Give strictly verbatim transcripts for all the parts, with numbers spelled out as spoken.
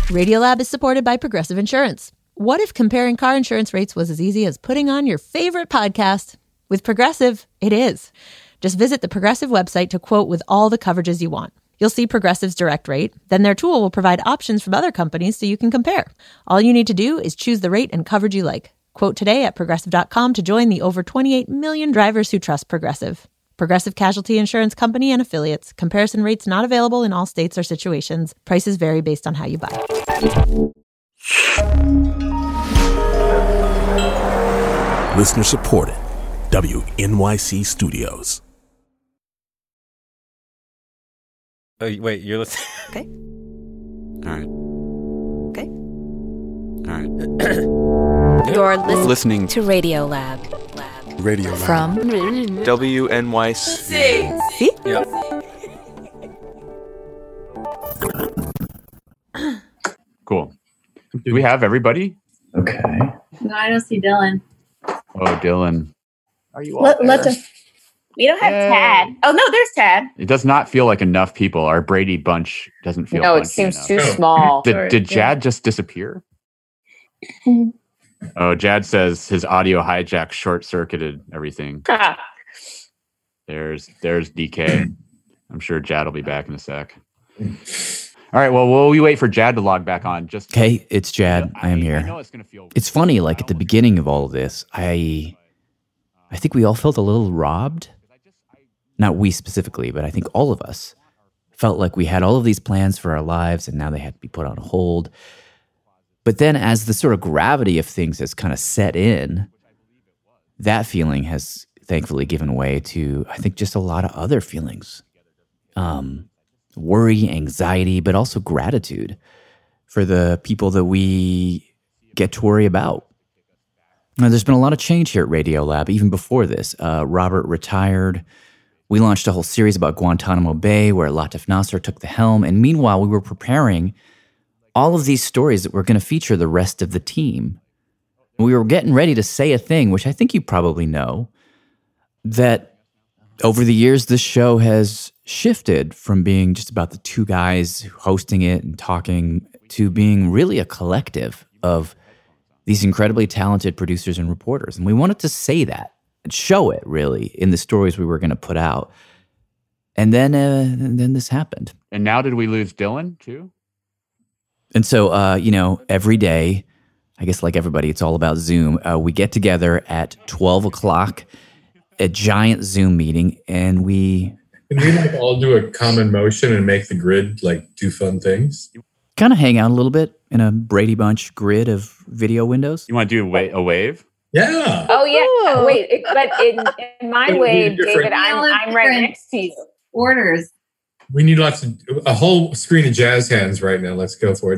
Radiolab is supported by Progressive Insurance. What if comparing car insurance rates was as easy as putting on your favorite podcast? With Progressive, it is. Just visit the Progressive website to quote with all the coverages you want. You'll see Progressive's direct rate. Then their tool will provide options from other companies so you can compare. All you need to do is choose the rate and coverage you like. Quote today at progressive dot com to join the over twenty-eight million drivers who trust Progressive. Progressive Casualty Insurance Company and Affiliates. Comparison rates not available in all states or situations. Prices vary based on how you buy. Listener supported. W N Y C Studios. Oh, wait, you're listening? Okay. All right. Okay. All right. You're listening, listening to Radiolab. Lab. Radio Lab. From W N Y C. See? Yeah. Cool. Do we have everybody? Okay. No, I don't see Dylan. Oh, Dylan. Are you all Let, there? let us. We don't have Yay. Tad. Oh, no, there's Tad. It does not feel like enough people. Our Brady bunch doesn't feel No, it bunchy seems enough. too Oh. small. Did, Sorry. did Yeah. Jad just disappear? Mhm. Oh, Jad says his audio hijack short-circuited everything. Ah, There's there's D K. I'm sure Jad will be back in a sec. All right, well, will we wait for Jad to log back on? Just Hey, it's Jad. I am here. I know it's gonna feel. It's funny, like at the beginning of all of this, I I think we all felt a little robbed. Not we specifically, but I think all of us felt like we had all of these plans for our lives and now they had to be put on hold. But then as the sort of gravity of things has kind of set in, that feeling has thankfully given way to, I think, just a lot of other feelings. Um, worry, anxiety, but also gratitude for the people that we get to worry about. Now, there's been a lot of change here at Radiolab, even before this. Uh, Robert retired. We launched a whole series about Guantanamo Bay where Latif Nasser took the helm. And meanwhile, we were preparing all of these stories that were going to feature the rest of the team. We were getting ready to say a thing, which I think you probably know, that over the years, this show has shifted from being just about the two guys hosting it and talking to being really a collective of these incredibly talented producers and reporters. And we wanted to say that and show it, really, in the stories we were going to put out. And then, uh, and then this happened. And now did we lose Dylan, too? And so, uh, you know, every day, I guess like everybody, it's all about Zoom. Uh, we get together at twelve o'clock, a giant Zoom meeting, and we Can we like all do a common motion and make the grid like do fun things? kind of hang out a little bit in a Brady Bunch grid of video windows. You want to do a, wa- a wave? Yeah. Oh yeah. Ooh. Wait, it, but in, in my But way, we need different- David, I'm I'm right next to you. orders. We need lots of a whole screen of jazz hands right now. Let's go for it.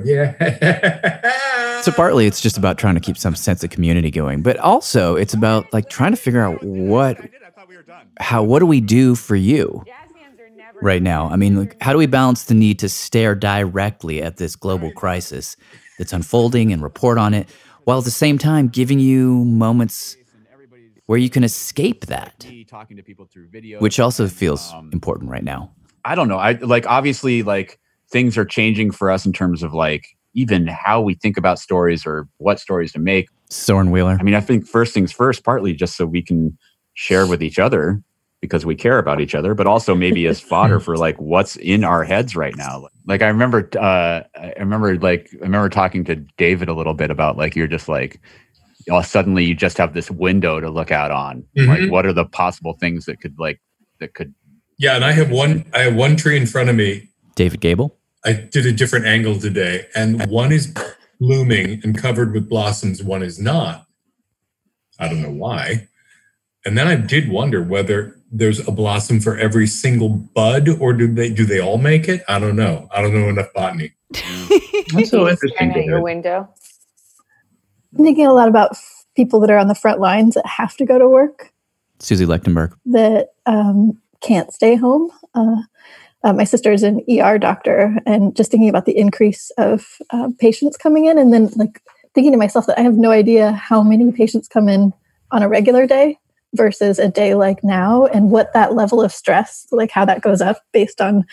Yeah. So partly it's just about trying to keep some sense of community going, but also it's about like trying to figure out what, how, what do we do for you right now? I mean, like, how do we balance the need to stare directly at this global crisis that's unfolding and report on it, while at the same time giving you moments where you can escape that, which also feels important right now. I don't know. I like obviously like things are changing for us in terms of like even how we think about stories or what stories to make. Soren Wheeler. I mean, I think first things first, partly just so we can share with each other because we care about each other, but also maybe as fodder for like what's in our heads right now. Like I remember, uh, I remember like I remember talking to David a little bit about like you're just like, you know, suddenly you just have this window to look out on. Mhm. Like, what are the possible things that could like that could. Yeah, and I have one. I have one tree in front of me. David Gable. I did a different angle today, and one is blooming and covered with blossoms. One is not. I don't know why. And then I did wonder whether there's a blossom for every single bud, or do they do they all make it? I don't know. I don't know enough botany. That's so interesting. Staring at your David. window. I'm thinking a lot about f- people that are on the front lines that have to go to work, Susie Lechtenberg. that um, can't stay home. Uh, uh, my sister is an E R doctor, and just thinking about the increase of uh, patients coming in, and then like thinking to myself that I have no idea how many patients come in on a regular day versus a day like now, and what that level of stress, like how that goes up based on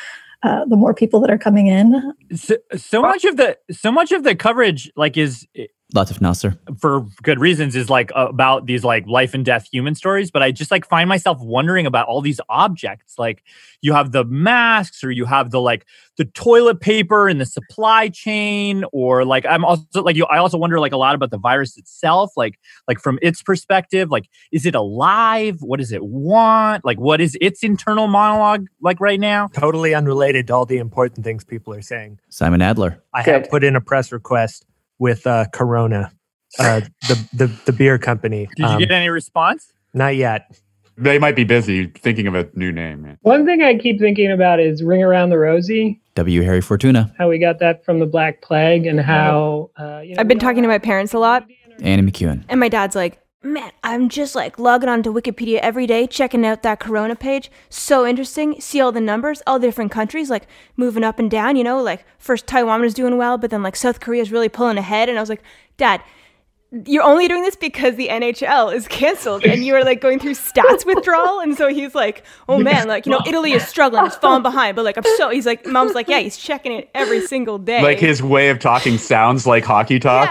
uh, the more people that are coming in. So, so much of the so much of the coverage, like, is Lots of Nasser. for good reasons, is like about these like life and death human stories. But I just like find myself wondering about all these objects. Like you have the masks, or you have the like the toilet paper in the supply chain, or like I'm also like you. I also wonder like a lot about the virus itself. Like like from its perspective, like is it alive? What does it want? Like what is its internal monologue like right now? Totally unrelated to all the important things people are saying. Simon Adler. I have put in a press request with uh, Corona, uh, the, the the beer company. Did you Um, get any response? Not yet. They might be busy thinking of a new name. Man. One thing I keep thinking about is Ring Around the Rosie, W. Harry Fortuna. how we got that from the Black Plague, and how uh, you know, I've been talking to my parents a lot, Annie McEwen. and my dad's like, man, I'm just like logging onto Wikipedia every day, checking out that Corona page. So interesting. See all the numbers, all the different countries, like moving up and down, you know, like first Taiwan was doing well, but then like South Korea is really pulling ahead. And I was like, Dad, you're only doing this because the N H L is canceled and you are like going through stats withdrawal. And so he's like, oh man, like, you know, Italy is struggling, it's falling behind. But like, I'm so, he's like, Mom's like, yeah, he's checking it every single day. Like his way of talking sounds like hockey talk.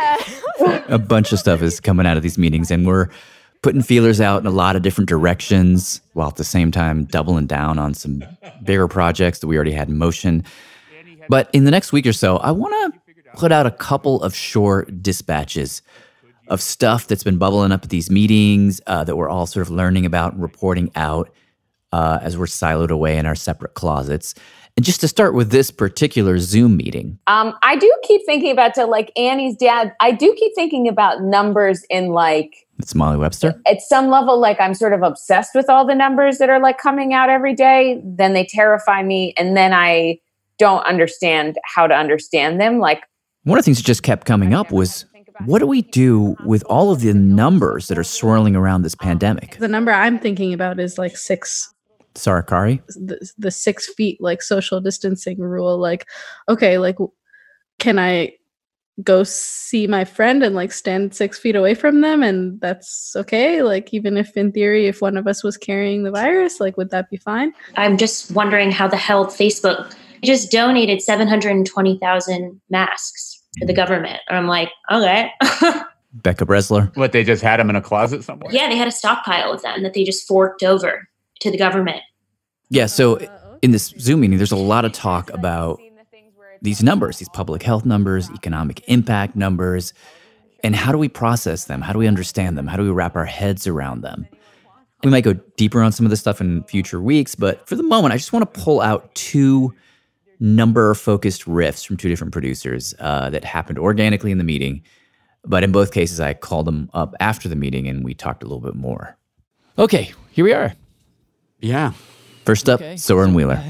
A bunch of stuff is coming out of these meetings, and we're putting feelers out in a lot of different directions, while at the same time doubling down on some bigger projects that we already had in motion. But in the next week or so, I want to put out a couple of short dispatches of stuff that's been bubbling up at these meetings uh, that we're all sort of learning about and reporting out uh, as we're siloed away in our separate closets. And just to start with this particular Zoom meeting. Um, I do keep thinking about, to like Annie's dad, I do keep thinking about numbers in like, It's Molly Webster. at some level, like I'm sort of obsessed with all the numbers that are like coming out every day. Then they terrify me. And then I don't understand how to understand them. Like One of the things that just kept coming up was, what do we do with all of the numbers that are swirling around this pandemic? The number I'm thinking about is like six, Sarakari? the, the six feet, like social distancing rule. Like, okay, like, can I go see my friend and like stand six feet away from them? And that's okay. Like, even if in theory, if one of us was carrying the virus, like, would that be fine? I'm just wondering how the hell Facebook just donated seven hundred twenty thousand masks to the government. And I'm like, okay. Becca Bresler. What, they just had them in a closet somewhere? Yeah, they had a stockpile of them that they just forked over to the government. Yeah, so in this Zoom meeting, there's a lot of talk about these numbers, these public health numbers, economic impact numbers, and how do we process them? How do we understand them? How do we wrap our heads around them? We might go deeper on some of this stuff in future weeks, but for the moment, I just want to pull out two number-focused riffs from two different producers uh, that happened organically in the meeting. But in both cases, I called them up after the meeting and we talked a little bit more. Okay, here we are. Yeah. First up, okay. Soren Wheeler.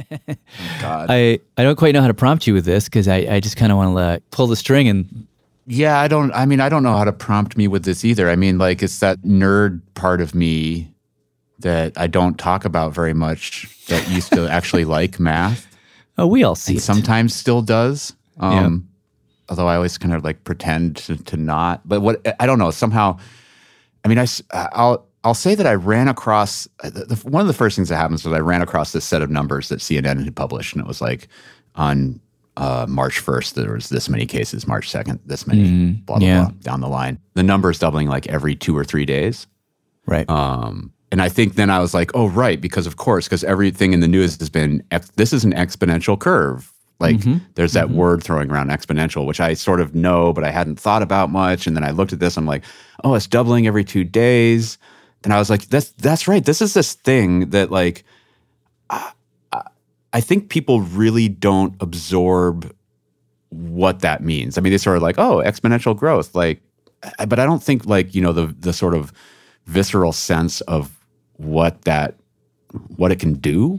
God. I, I don't quite know how to prompt you with this because I, I just kind of want to uh, pull the string and... Yeah, I don't, I mean, I don't know how to prompt me with this either. I mean, like, it's that nerd part of me that I don't talk about very much that used to actually like math. Oh, we all see and it. Sometimes still does. Um, yeah. Although I always kind of like pretend to, to not. But what, I don't know, somehow, I mean, I, I'll, I'll say that I ran across, the, the, one of the first things that happens was I ran across this set of numbers that C N N had published. And it was like on uh, March first, there was this many cases, March second, this many, mm, blah, blah, yeah. blah, down the line. The number's doubling like every two or three days. Right. Um, and I think then I was like, oh, right, because of course, because everything in the news has been, ex- this is an exponential curve. Like mm-hmm. there's that mm-hmm. word throwing around exponential, which I sort of know, but I hadn't thought about much. And then I looked at this, I'm like, oh, it's doubling every two days. And I was like, that's that's right. This is this thing that like, I, I think people really don't absorb what that means. I mean, they sort of like, oh, exponential growth. Like, but I don't think like, you know, the the sort of visceral sense of what that, what it can do.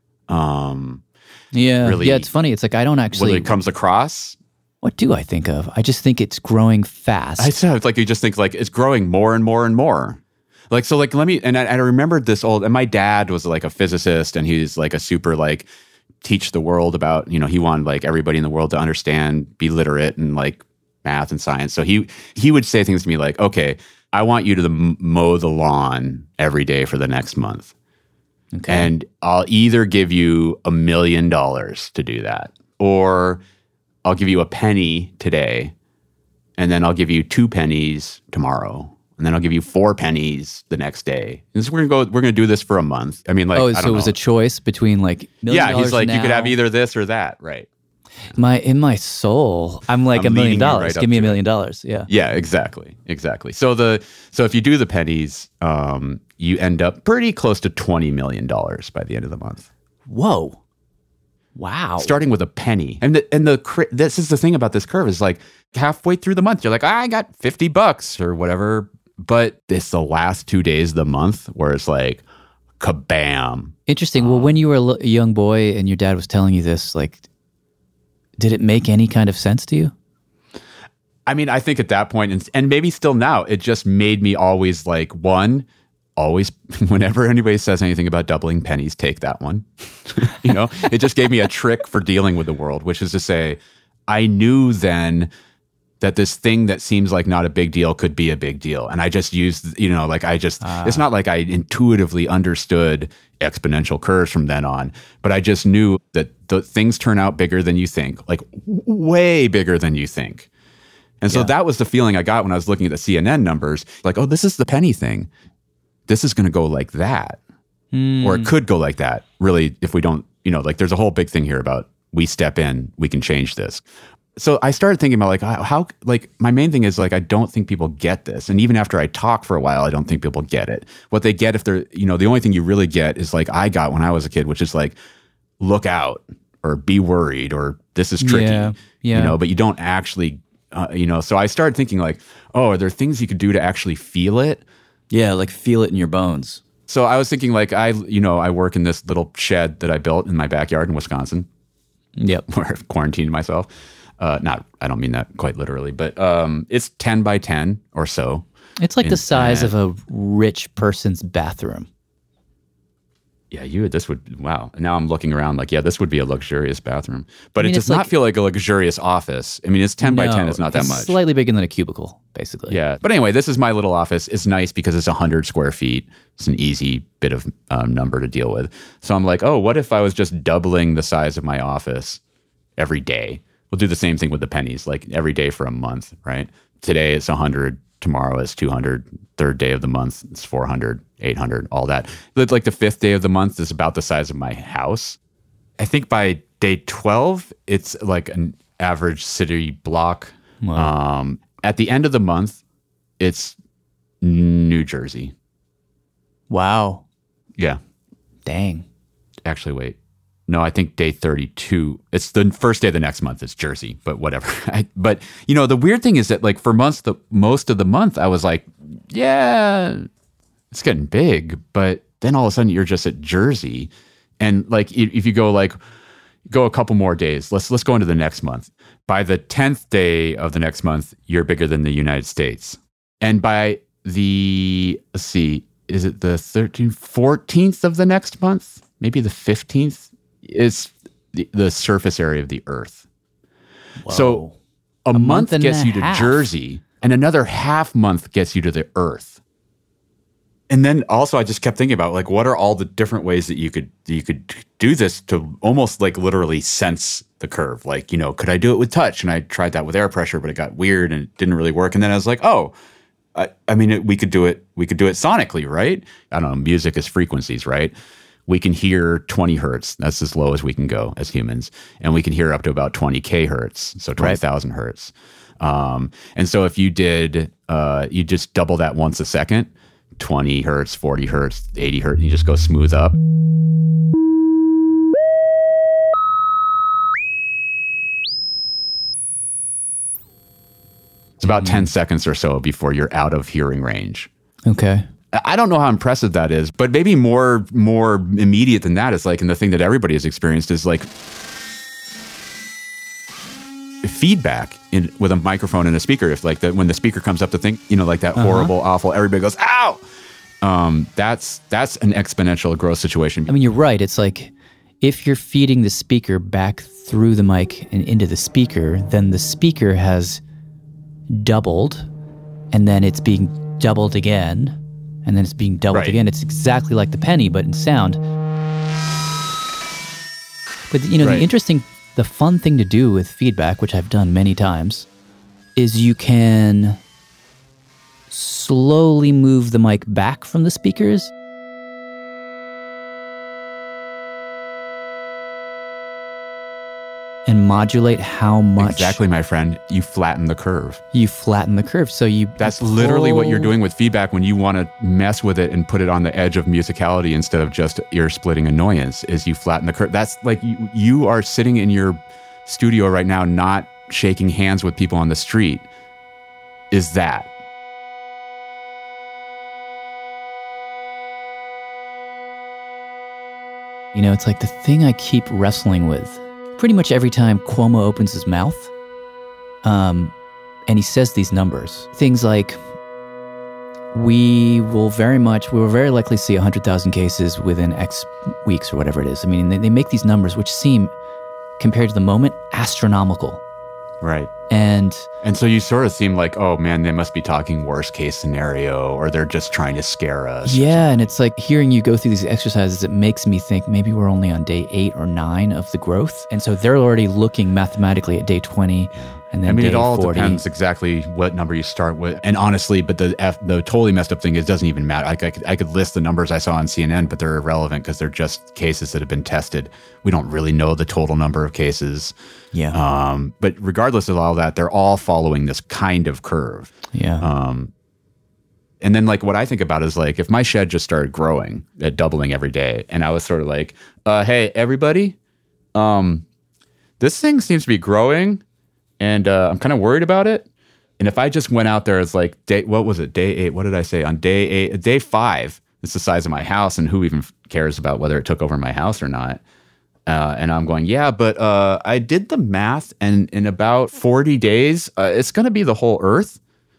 Um, yeah. Really, yeah. It's funny. It's like, I don't actually. Whether it comes across. What do I think of? I just think it's growing fast. I said, like, you just think like it's growing more and more and more. Like, so like, let me, and I, I remembered this old, and my dad was like a physicist and he's like a super like teach the world about, you know, he wanted like everybody in the world to understand, be literate and like math and science. So he, he would say things to me like, okay, I want you to the, mow the lawn every day for the next month. Okay. And I'll either give you a million dollars to do that, or I'll give you a penny today, and then I'll give you two pennies tomorrow, and then I'll give you four pennies the next day. And so we're gonna go. We're gonna do this for a month. I mean, like, oh, I so don't it was know. a choice between like million Yeah, he's like, now. you could have either this or that, right? My in my soul, I'm like I'm a million leading you dollars. right up Give me a to it. million dollars. Yeah. Yeah, exactly, exactly. So the so if you do the pennies, um, you end up pretty close to twenty million dollars by the end of the month. Whoa. Wow. Starting with a penny, and the and the cri- this is the thing about this curve is like halfway through the month, you're like, I got fifty bucks or whatever, but it's the last two days of the month where it's like, kabam. Interesting. Well, when you were a l- a young boy and your dad was telling you this, like, did it make any kind of sense to you? I mean, I think at that point, and, and maybe still now, it just made me always like, one, always, whenever anybody says anything about doubling pennies, take that one. You know, it just gave me a trick for dealing with the world, which is to say, I knew then that this thing that seems like not a big deal could be a big deal. And I just used, you know, like I just, Ah. it's not like I intuitively understood exponential curves from then on, but I just knew that the things turn out bigger than you think, like w- way bigger than you think. And so Yeah. that was the feeling I got when I was looking at the C N N numbers, like, oh, this is the penny thing. This is going to go like that. Hmm. Or it could go like that, really, if we don't, you know, like there's a whole big thing here about we step in, we can change this. So I started thinking about like, how, how, like my main thing is like, I don't think people get this. And even after I talk for a while, I don't think people get it. What they get if they're, you know, the only thing you really get is like I got when I was a kid, which is like, look out or be worried or this is tricky, Yeah, yeah. you know, but you don't actually, uh, you know, so I started thinking like, oh, are there things you could do to actually feel it? Yeah, like feel it in your bones. So I was thinking like I, you know, I work in this little shed that I built in my backyard in Wisconsin. Yep. Where I've quarantined myself. Uh, not, I don't mean that quite literally, but um, it's ten by ten or so. It's like In- the size uh, of a rich person's bathroom. Yeah, you, this would, wow. Now I'm looking around like, yeah, this would be a luxurious bathroom. But I mean, it it's does not like- feel like a luxurious office. I mean, it's ten by ten, No, it's not that it's much. Slightly bigger than a cubicle, basically. Yeah. But anyway, this is my little office. It's nice because it's one hundred square feet. It's an easy bit of um, number to deal with. So I'm like, oh, what if I was just doubling the size of my office every day? We'll do the same thing with the pennies, like every day for a month, right? Today it's one hundred. Tomorrow it's two hundred. Third day of the month it's four hundred, eight hundred, all that. But like the fifth day of the month is about the size of my house. I think by day twelve, it's like an average city block. Wow. Um, at the end of the month, it's New Jersey. Wow. Yeah. Dang. Actually, wait. No, I think day thirty-two. It's the first day of the next month. It's Jersey, but whatever. I, but, you know, the weird thing is that, like, for months, the most of the month, I was like, yeah, it's getting big. But then all of a sudden, you're just at Jersey. And, like, i- if you go, like, go a couple more days, let's let's go into the next month. By the tenth day of the next month, you're bigger than the United States. And by the, let's see, is it the thirteenth, fourteenth of the next month? Maybe the fifteenth? Is the, the surface area of the Earth. So a, A month, month and gets a you to half. Jersey, and another half month gets you to the Earth. And then also, I just kept thinking about like, what are all the different ways that you could you could do this to almost like literally sense the curve? Like, you know, could I do it with touch? And I tried that with air pressure, but it got weird and it didn't really work. And then I was like, oh, I, I mean, it, we could do it. We could do it sonically, right? I don't know. Music is frequencies, right? We can hear twenty hertz. That's as low as we can go as humans. And we can hear up to about twenty K hertz. So twenty thousand hertz. Um, and so if you did, uh, you just double that once a second, twenty hertz, forty hertz, eighty hertz, you just go smooth up. It's about ten seconds or so before you're out of hearing range. Okay. I don't know how impressive that is, but maybe more more immediate than that is like, and the thing that everybody has experienced is like feedback in with a microphone and a speaker. If like that when the speaker comes up to think, you know, like that Uh-huh. horrible, awful, everybody goes, ow. Um, that's that's an exponential growth situation. I mean, you're right. It's like if you're feeding the speaker back through the mic and into the speaker, then the speaker has doubled, and then it's being doubled again, and then it's being doubled Right. again. It's exactly like the penny, but in sound. But, you know, Right. the interesting, the fun thing to do with feedback, which I've done many times, is you can slowly move the mic back from the speakers. And modulate how much Exactly, my friend. You flatten the curve. you flatten the curve. So you That's literally what you're pull- doing with feedback when you want to mess with it and put it on the edge of musicality instead of just ear-splitting annoyance, is you flatten the curve. That's like you, you are sitting in your studio right now not shaking hands with people on the street. Is that. You know, it's like the thing I keep wrestling with pretty much every time Cuomo opens his mouth. Um, and he says these numbers. Things like, we will very much, we will very likely see one hundred thousand cases within X weeks or whatever it is. I mean, they, they make these numbers which seem, compared to the moment, astronomical. Right. And and so you sort of seem like, oh man, they must be talking worst case scenario, or they're just trying to scare us. Yeah, and it's like hearing you go through these exercises, it makes me think maybe we're only on day eight or nine of the growth. And so they're already looking mathematically at day twenty and then I mean, day it all forty. depends exactly what number you start with. And honestly, but the F, the totally messed up thing is it doesn't even matter. I, I, could, I could list the numbers I saw on C N N, but they're irrelevant because they're just cases that have been tested. We don't really know the total number of cases. Yeah. Um, but regardless of all that, they're all following this kind of curve. Yeah. Um, and then like what I think about is like if my shed just started growing, uh, doubling every day, and I was sort of like, uh, hey, everybody, um, this thing seems to be growing. And uh, I'm kind of worried about it. And if I just went out there as like, day, what was it, day eight? What did I say? On day eight, day five, it's the size of my house. And who even cares about whether it took over my house or not? Uh, and I'm going, yeah, but uh, I did the math. And in about forty days, uh, it's going to be the whole Earth.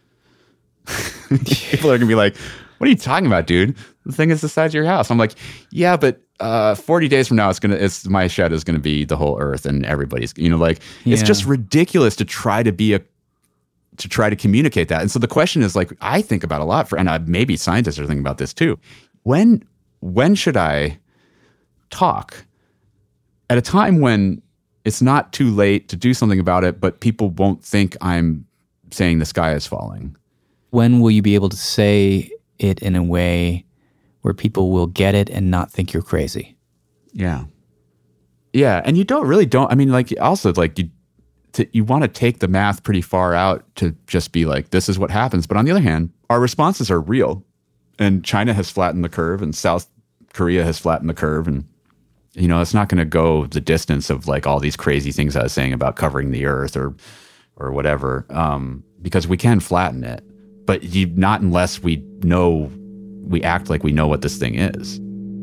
People are going to be like, what are you talking about, dude? The thing is the size of your house. I'm like, yeah, but uh, forty days from now, it's gonna, it's my shed is gonna be the whole Earth, and everybody's, you know, like it's Yeah. just ridiculous to try to be a, to try to communicate that. And so the question is, like, I think about a lot for, and I, maybe scientists are thinking about this too. When, when should I talk at a time when it's not too late to do something about it, but people won't think I'm saying the sky is falling? When will you be able to say it in a way where people will get it and not think you're crazy? Yeah. Yeah. And you don't really don't, I mean, like also like you, to, you want to take the math pretty far out to just be like, this is what happens. But on the other hand, our responses are real, and China has flattened the curve and South Korea has flattened the curve. And, you know, it's not going to go the distance of like all these crazy things I was saying about covering the earth or, or whatever, um, because we can flatten it, but you, not unless we know, we act like we know what this thing is.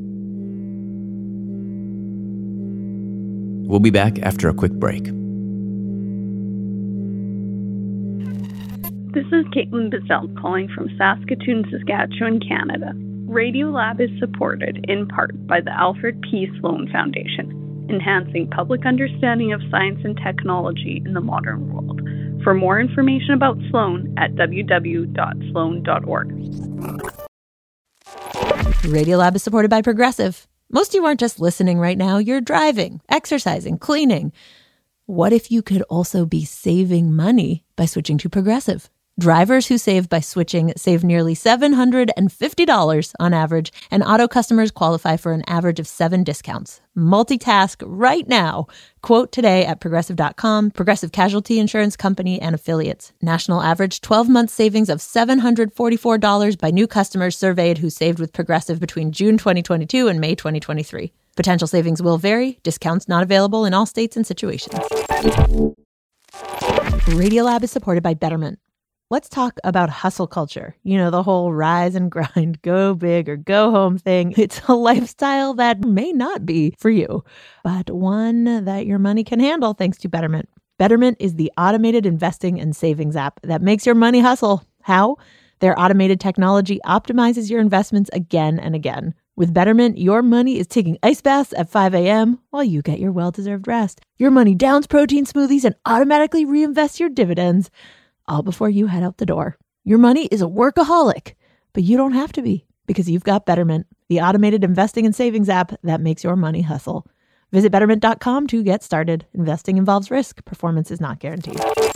We'll be back after a quick break. This is Caitlin Bazell calling from Saskatoon, Saskatchewan, Canada. Radiolab is supported in part by the Alfred P. Sloan Foundation, enhancing public understanding of science and technology in the modern world. For more information about Sloan at w w w dot sloan dot org. Radiolab is supported by Progressive. Most of you aren't just listening right now, you're driving, exercising, cleaning. What if you could also be saving money by switching to Progressive? Drivers who save by switching save nearly seven hundred fifty dollars on average, and auto customers qualify for an average of seven discounts. Multitask right now. Quote today at progressive dot com. Progressive Casualty Insurance Company and Affiliates. National average twelve-month savings of seven hundred forty-four dollars by new customers surveyed who saved with Progressive between June twenty twenty-two and May twenty twenty-three. Potential savings will vary. Discounts not available in all states and situations. Radiolab is supported by Betterment. Let's talk about hustle culture. You know, the whole rise and grind, go big or go home thing. It's a lifestyle that may not be for you, but one that your money can handle thanks to Betterment. Betterment is the automated investing and savings app that makes your money hustle. How? Their automated technology optimizes your investments again and again. With Betterment, your money is taking ice baths at five a.m. while you get your well-deserved rest. Your money downs protein smoothies and automatically reinvests your dividends, all before you head out the door. Your money is a workaholic, but you don't have to be. because you've got Betterment, the automated investing and savings app that makes your money hustle. Visit betterment dot com to get started. Investing involves risk. Performance is not guaranteed.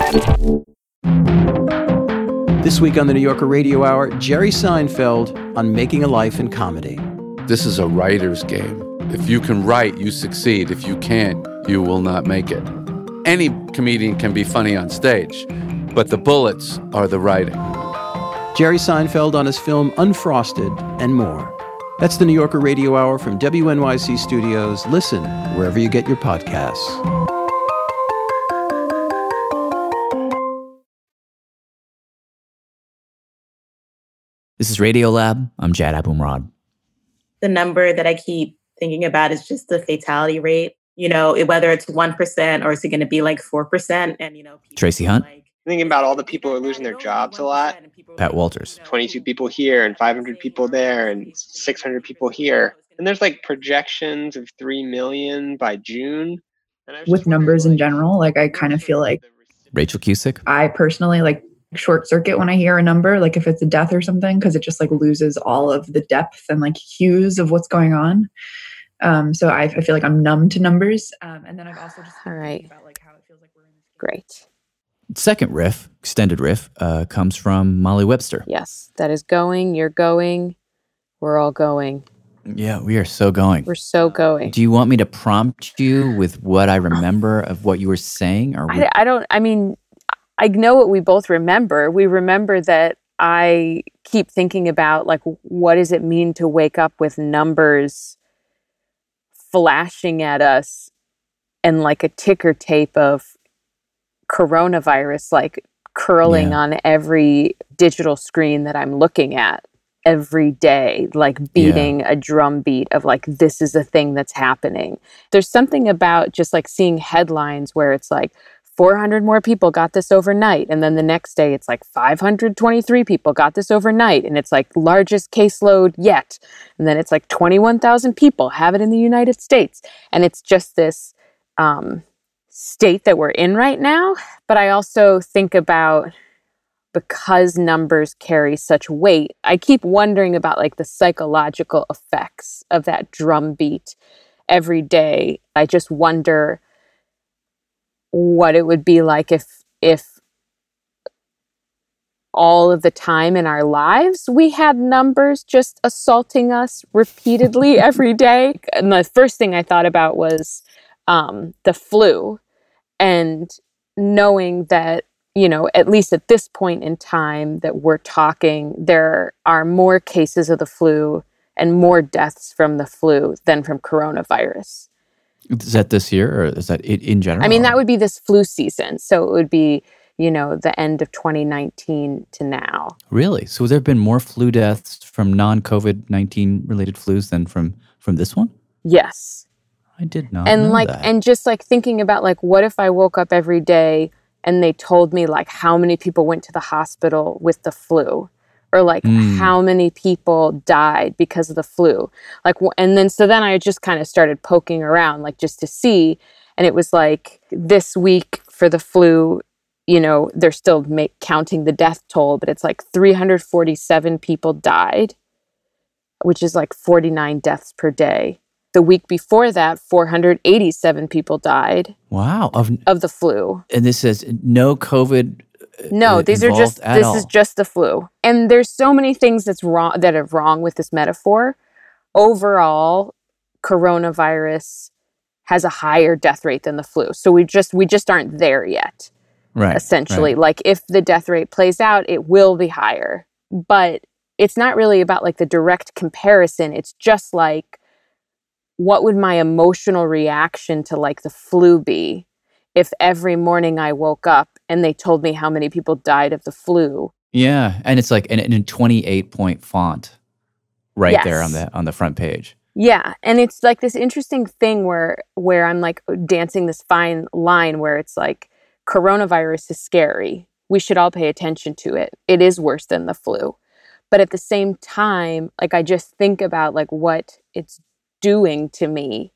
This week on the New Yorker Radio Hour, Jerry Seinfeld on making a life in comedy. This is a writer's game. If you can write, you succeed. If you can't, you will not make it. Any comedian can be funny on stage, but the bullets are the writing. Jerry Seinfeld on his film Unfrosted and more. That's the New Yorker Radio Hour from W N Y C Studios. Listen wherever you get your podcasts. This is Radio Lab. I'm Jad Abumrad. The number that I keep thinking about is just the fatality rate. You know, whether it's one percent or is it going to be like four percent? And, you know, Tracy Hunt. Thinking about all the people who are losing their jobs a lot. Pat Walters. twenty-two people here and five hundred people there and six hundred people here. And there's like projections of three million by June. With numbers in general, like I kind of feel like Rachel Cusick. I personally like short circuit when I hear a number, like if it's a death or something, because it just like loses all of the depth and like hues of what's going on. Um, so I, I feel like I'm numb to numbers. Um, and then I've also just all right. about like how it feels like we're in this. Great. Second riff, extended riff, uh, comes from Molly Webster. Yes, that is going. You're going. We're all going. Yeah, we are so going. We're so going. Do you want me to prompt you with what I remember of what you were saying? Or I, I don't, I mean, I know what we both remember. We remember that I keep thinking about, like, what does it mean to wake up with numbers flashing at us and like a ticker tape of coronavirus, like curling yeah. on every digital screen that I'm looking at every day, like beating yeah. a drum beat of like, this is a thing that's happening. There's something about just like seeing headlines where it's like four hundred more people got this overnight. And then the next day it's like five hundred twenty-three people got this overnight. And it's like largest caseload yet. And then it's like twenty-one thousand people have it in the United States. And it's just this, um, state that we're in right now. But I also think about, because numbers carry such weight, I keep wondering about like the psychological effects of that drumbeat every day. I just wonder what it would be like if if all of the time in our lives we had numbers just assaulting us repeatedly every day. And the first thing I thought about was um, the flu. And knowing that, you know, at least at this point in time that we're talking, there are more cases of the flu and more deaths from the flu than from coronavirus. Is that this year or is that in, in general? I mean, that would be this flu season. So it would be, you know, the end of twenty nineteen to now. Really? So there have been more flu deaths from non-COVID nineteen related flus than from, from this one? Yes. I did not and know like that. And just like thinking about like, what if I woke up every day and they told me like how many people went to the hospital with the flu, or like mm. how many people died because of the flu. Like, and then so then I just kind of started poking around like just to see, and it was like this week for the flu, you know, they're still make, counting the death toll, but it's like three hundred forty-seven people died, which is like forty-nine deaths per day. The week before that, four hundred eighty-seven people died. Wow. Of, of the flu. And this says no COVID. No, uh, these are just, this all. is just the flu. And there's so many things that's wrong, that are wrong with this metaphor. Overall, coronavirus has a higher death rate than the flu. So we just, we just aren't there yet. Right. Essentially. Right. Like if the death rate plays out, it will be higher. But it's not really about like the direct comparison. It's just like, what would my emotional reaction to like the flu be if every morning I woke up and they told me how many people died of the flu? Yeah, and it's like in a twenty-eight point font right yes. there on the on the front page. Yeah, and it's like this interesting thing where where I'm like dancing this fine line where it's like coronavirus is scary. We should all pay attention to it. It is worse than the flu. But at the same time, like I just think about like what it's doing to me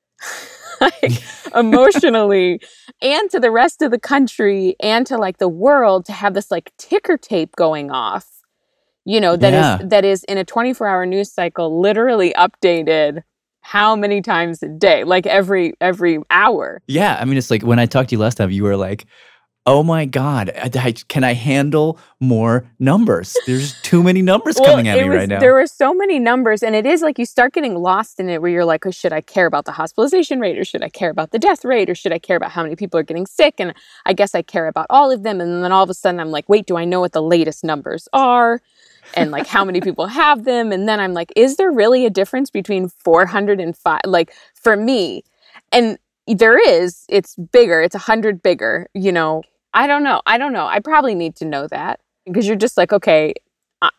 like, emotionally and to the rest of the country and to like the world, to have this like ticker tape going off, You know, that Yeah. is that is in a twenty-four hour news cycle, literally updated how many times a day, like every every hour. Yeah, I mean, it's like when I talked to you last time, you were like, "Oh my God, I, I- can I handle more numbers? There's too many numbers coming at it me was- right now." There were so many numbers, and it is like you start getting lost in it where you're like, oh, should I care about the hospitalization rate, or should I care about the death rate, or should I care about how many people are getting sick? And I guess I care about all of them. And then all of a sudden I'm like, wait, do I know what the latest numbers are? And like how many people have them? And then I'm like, is there really a difference between four hundred and five? Like for me, and there is, it's bigger, it's a hundred bigger, you know. I don't know. I don't know. I probably need to know that because you're just like, okay, I,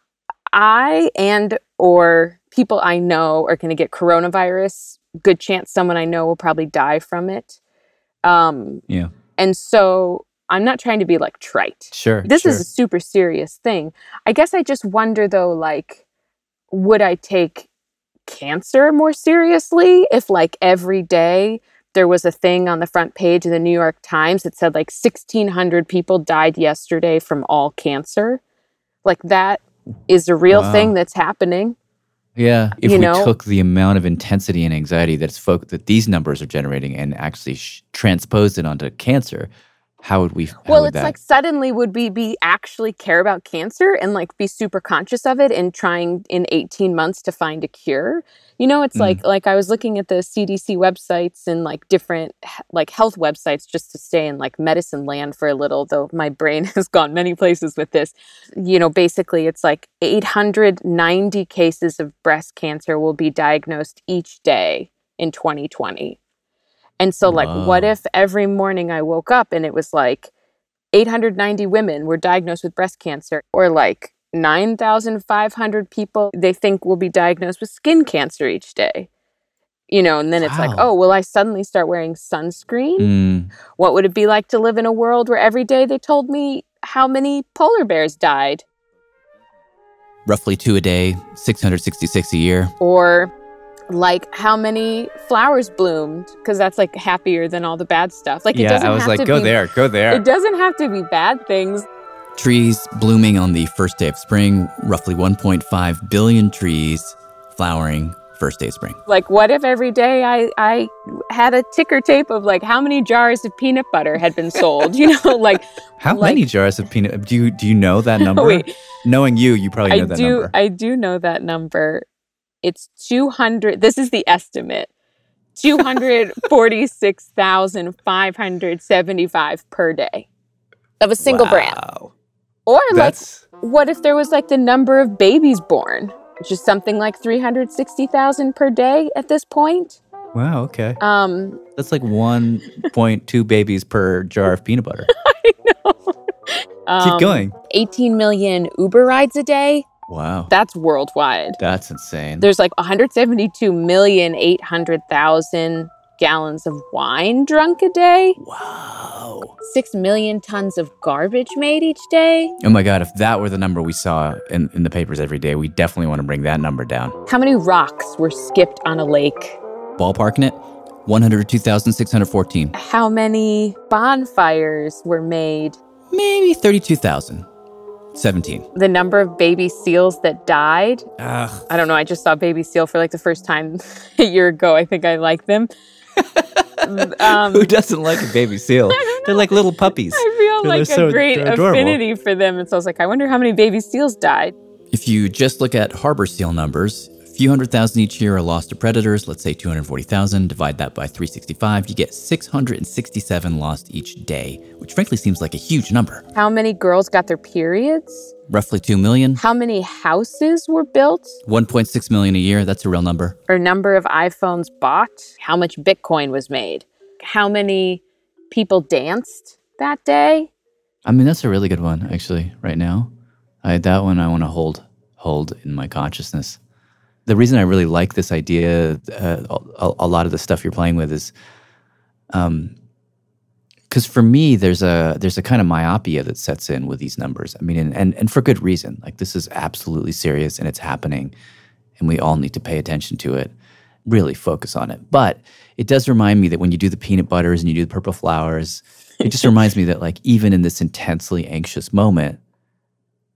I and or people I know are going to get coronavirus. Good chance someone I know will probably die from it. Um, Yeah. And so I'm not trying to be like trite. Sure. This sure. is a super serious thing. I guess I just wonder though, like, would I take cancer more seriously if like every day there was a thing on the front page of the New York Times that said like sixteen hundred people died yesterday from all cancer? Like that is a real Wow. thing that's happening. Yeah, if You we know? took the amount of intensity and anxiety that's folk that these numbers are generating and actually sh- transposed it onto cancer, how would we? How Well, would it's that? like suddenly would we be actually care about cancer and like be super conscious of it and trying in eighteen months to find a cure? You know, it's Mm. like like I was looking at the C D C websites and like different h- like health websites just to stay in like medicine land for a little, though my brain has gone many places with this. You know, basically it's like eight hundred ninety cases of breast cancer will be diagnosed each day in twenty twenty. And so, like, what Wow. if every morning I woke up and it was like eight hundred ninety women were diagnosed with breast cancer, or like nine thousand five hundred people they think will be diagnosed with skin cancer each day? You know, and then it's like, Wow. oh, will I suddenly start wearing sunscreen? Mm, What would it be like to live in a world where every day they told me how many polar bears died? roughly two a day, six hundred sixty-six a year. Or like how many flowers bloomed, because that's like happier than all the bad stuff. Like it Yeah, doesn't I was have like, to go be, there, go there. It doesn't have to be bad things. Trees blooming on the first day of spring, roughly one point five billion trees flowering first day of spring. Like what if every day I I had a ticker tape of like how many jars of peanut butter had been sold? You know, like How like, many jars of peanut? Do you do you know that number? Wait. Knowing you, you probably know I that do number. I do know that number. It's two hundred. This is the estimate. two hundred forty-six thousand five hundred seventy-five per day of a single brand. Or That's- like, what if there was like the number of babies born, which is something like three hundred sixty thousand per day at this point? Wow. Okay. Um, That's like one point two babies per jar of peanut butter. um, Keep going. eighteen million Uber rides a day. Wow. That's worldwide. That's insane. There's like one hundred seventy-two million eight hundred thousand gallons of wine drunk a day. Wow. Six million tons of garbage made each day. Oh my God, if that were the number we saw in, in the papers every day, we definitely want to bring that number down. How many rocks were skipped on a lake? Ballparking it, one hundred two thousand six hundred fourteen. How many bonfires were made? Maybe thirty-two thousand seventeen. The number of baby seals that died? Ugh. I don't know. I just saw baby seal for like the first time a year ago. I think I like them. um, Who doesn't like a baby seal? They're like little puppies. I feel They're like so a great adorable. affinity for them. And so I was like, I wonder how many baby seals died. If you just look at harbor seal numbers, a few hundred thousand each year are lost to predators. Let's say two hundred forty thousand. Divide that by three hundred sixty-five. You get six hundred sixty-seven lost each day, which frankly seems like a huge number. How many girls got their periods? Roughly two million. How many houses were built? one point six million a year. That's a real number. Or number of iPhones bought? How much Bitcoin was made? How many people danced that day? I mean, that's a really good one, actually, right now. I, that one I want to hold hold in my consciousness. The reason I really like this idea, uh, a, a lot of the stuff you're playing with is, um, because for me, there's a there's a kind of myopia that sets in with these numbers. I mean, and, and and for good reason. Like this is absolutely serious and it's happening, and we all need to pay attention to it. Really focus on it. But it does remind me that when you do the peanut butters and you do the purple flowers, it just reminds me that like even in this intensely anxious moment,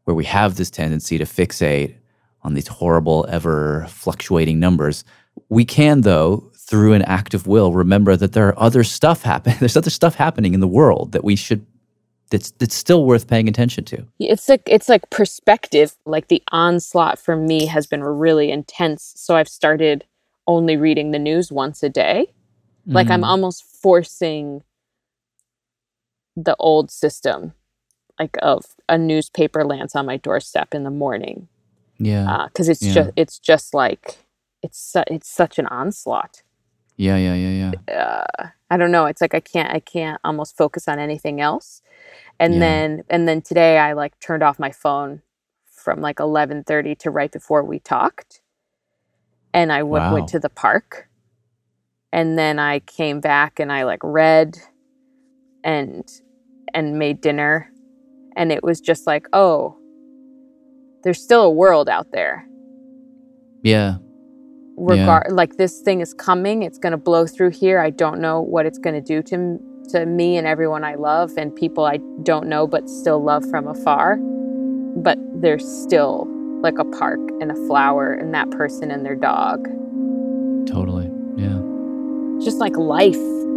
where we have this tendency to fixate on these horrible, ever fluctuating numbers. We can, though, through an act of will, remember that there are other stuff happen. There's other stuff happening in the world that we should, that's that's still worth paying attention to. It's like it's like perspective. Like the onslaught for me has been really intense. So I've started only reading the news once a day. Mm. Like I'm almost forcing the old system, like of a newspaper lands on my doorstep in the morning. Yeah, because uh, it's yeah. just it's just like it's su- it's such an onslaught. Yeah, yeah, yeah, yeah. Uh, I don't know. It's like I can't I can't almost focus on anything else. And Yeah. then and then today I like turned off my phone from like eleven thirty to right before we talked. And I w- Wow. went to the park. And then I came back and I like read and and made dinner. And it was just like, oh, there's still a world out there. Yeah. Regard like this thing is coming, it's going to blow through here. I don't know what it's going to do to m- to me and everyone I love and people I don't know but still love from afar. But there's still like a park and a flower and that person and their dog. Totally. Yeah. Just like life.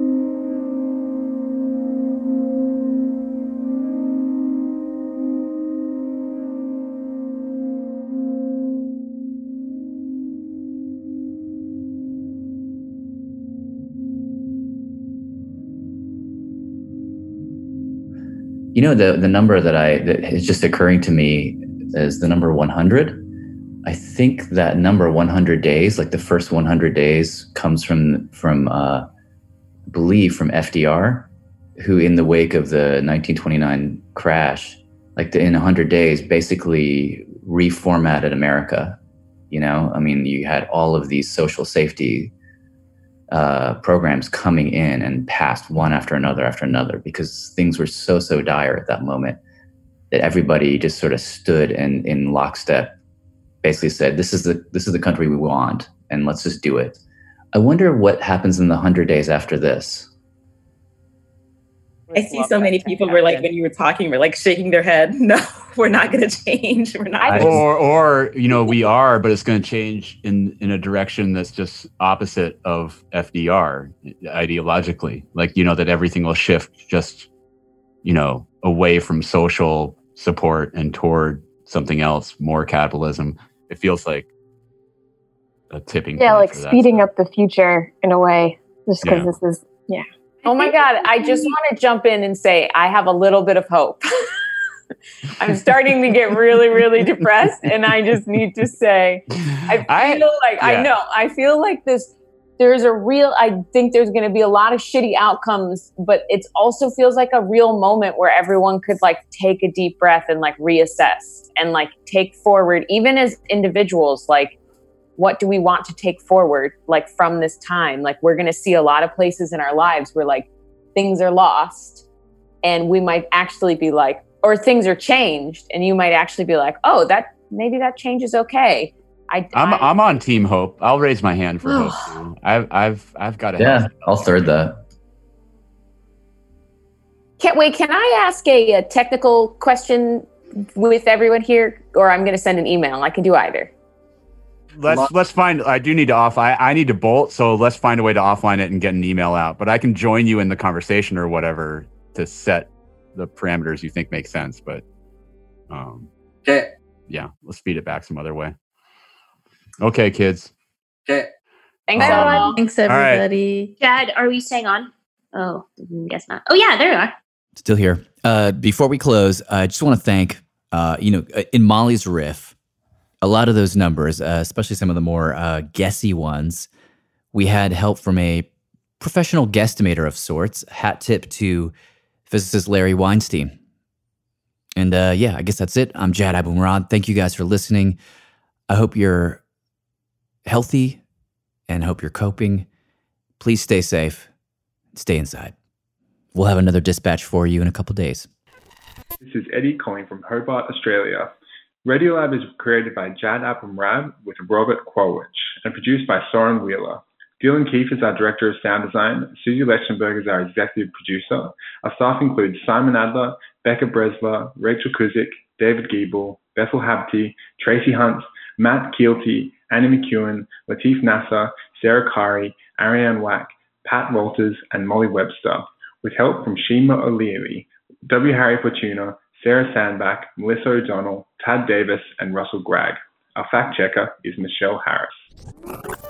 You know, the the number that I that is just occurring to me is the number one hundred. I think that number one hundred days, like the first one hundred days, comes from from uh, I believe from F D R, who in the wake of the nineteen twenty-nine crash, like the, in one hundred days, basically reformatted America. You know, I mean, you had all of these social safety uh, programs coming in and passed one after another after another because things were so, so dire at that moment that everybody just sort of stood in, in lockstep, basically said, this is the, this is the country we want and let's just do it. I wonder what happens in the hundred days after this. I see so many people were like, when you were talking, were like shaking their head. No, we're not going to change. We're not. Gonna Or, or, you know, we are, but it's going to change in, in a direction that's just opposite of F D R ideologically. Like, you know, that everything will shift just, you know, away from social support and toward something else, more capitalism. It feels like a tipping Yeah, point like for that speeding stuff. up the future in a way, just because Yeah. this is, yeah. Oh my God, I just want to jump in and say I have a little bit of hope. I'm starting to get really, really depressed, and I just need to say, I feel like, I yeah. know, I feel like this, there's a real, I think there's going to be a lot of shitty outcomes, but it also feels like a real moment where everyone could like take a deep breath and like reassess and like take forward, even as individuals, like, what do we want to take forward, like from this time? Like we're going to see a lot of places in our lives where like things are lost and we might actually be like, or things are changed and you might actually be like, oh, that maybe that change is okay. I, I'm I I'm on team hope. I'll raise my hand for hope too. I've I've I've got a Yeah, I'll third that. can't wait. Can I ask a, a technical question with everyone here, or I'm going to send an email? I can do either. Let's let's find. I do need to off. I, I need to bolt. So let's find a way to offline it and get an email out. But I can join you in the conversation or whatever to set the parameters you think make sense. But um, okay. Yeah, let's feed it back some other way. Okay, kids. Okay. Thanks, Um, everyone. Thanks, all right. everybody. Chad, are we staying on? Oh, guess not. Oh yeah, there you are. Still here. Uh, before we close, I just want to thank, uh, you know, in Molly's riff, a lot of those numbers, uh, especially some of the more uh, guessy ones, we had help from a professional guesstimator of sorts. Hat tip to physicist Larry Weinstein. And uh, yeah, I guess that's it. I'm Jad Abumrad. Thank you guys for listening. I hope you're healthy and hope you're coping. Please stay safe. Stay inside. We'll have another dispatch for you in a couple days. This is Eddie calling from Hobart, Australia. Radiolab is created by Jad Abumrad with Robert Kwolwich and produced by Soren Wheeler. Dylan Keefe is our Director of Sound Design. Susie Lechtenberg is our Executive Producer. Our staff includes Simon Adler, Becca Bresler, Rachel Kuzik, David Giebel, Bethel Habte, Tracy Hunt, Matt Keelty, Annie McEwen, Latif Nasser, Sarah Kari, Ariane Wack, Pat Walters, and Molly Webster, with help from Shima O'Leary, W. Harry Fortuna, Sarah Sandbach, Melissa O'Donnell, Tad Davis, and Russell Gregg. Our fact checker is Michelle Harris.